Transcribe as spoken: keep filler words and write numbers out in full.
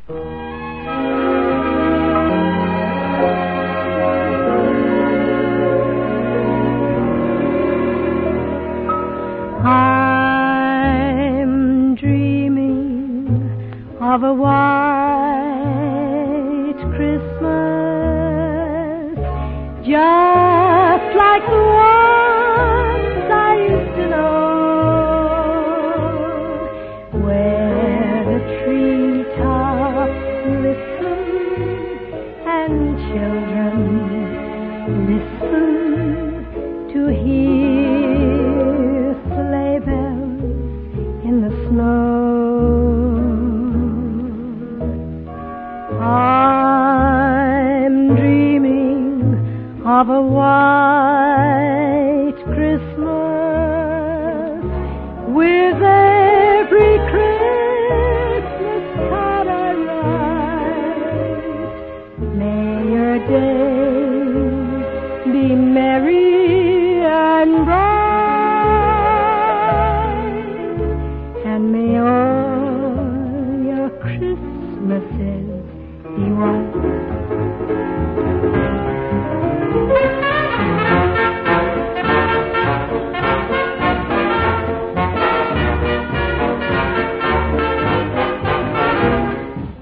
I'm dreaming of a white Christmas, just like the ones I used to know, where the treetops listen and children listen to hear sleigh bells in the snow. I'm dreaming of a white Christmas, with every Christmas card I write. May your days be merry and bright, and may all your Christmases be white.